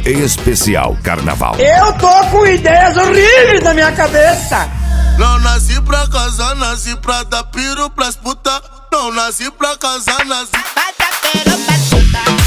Especial Carnaval. Eu tô com ideias horríveis na minha cabeça. Não nasci pra casar, nasci pra dar piro pras puta. Não nasci pra casar, nasci Vai dar piro pras puta.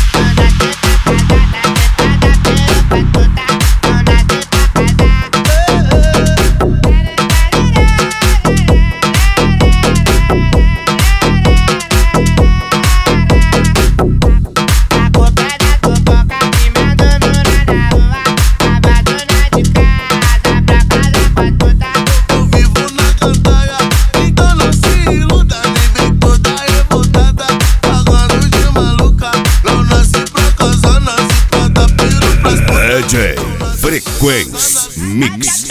DJ Frequência Mix.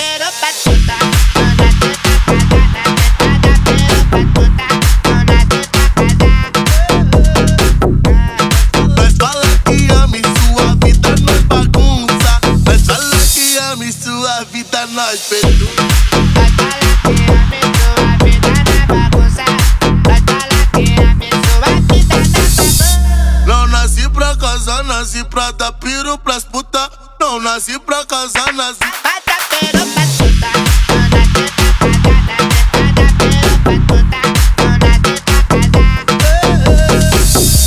Mas fala que ama e sua vida nós bagunça. Mas fala que ama e sua vida nós perturba. Não nasci pra casar, nasci pra dar piro pras puta. Não nasci pra casar, nasci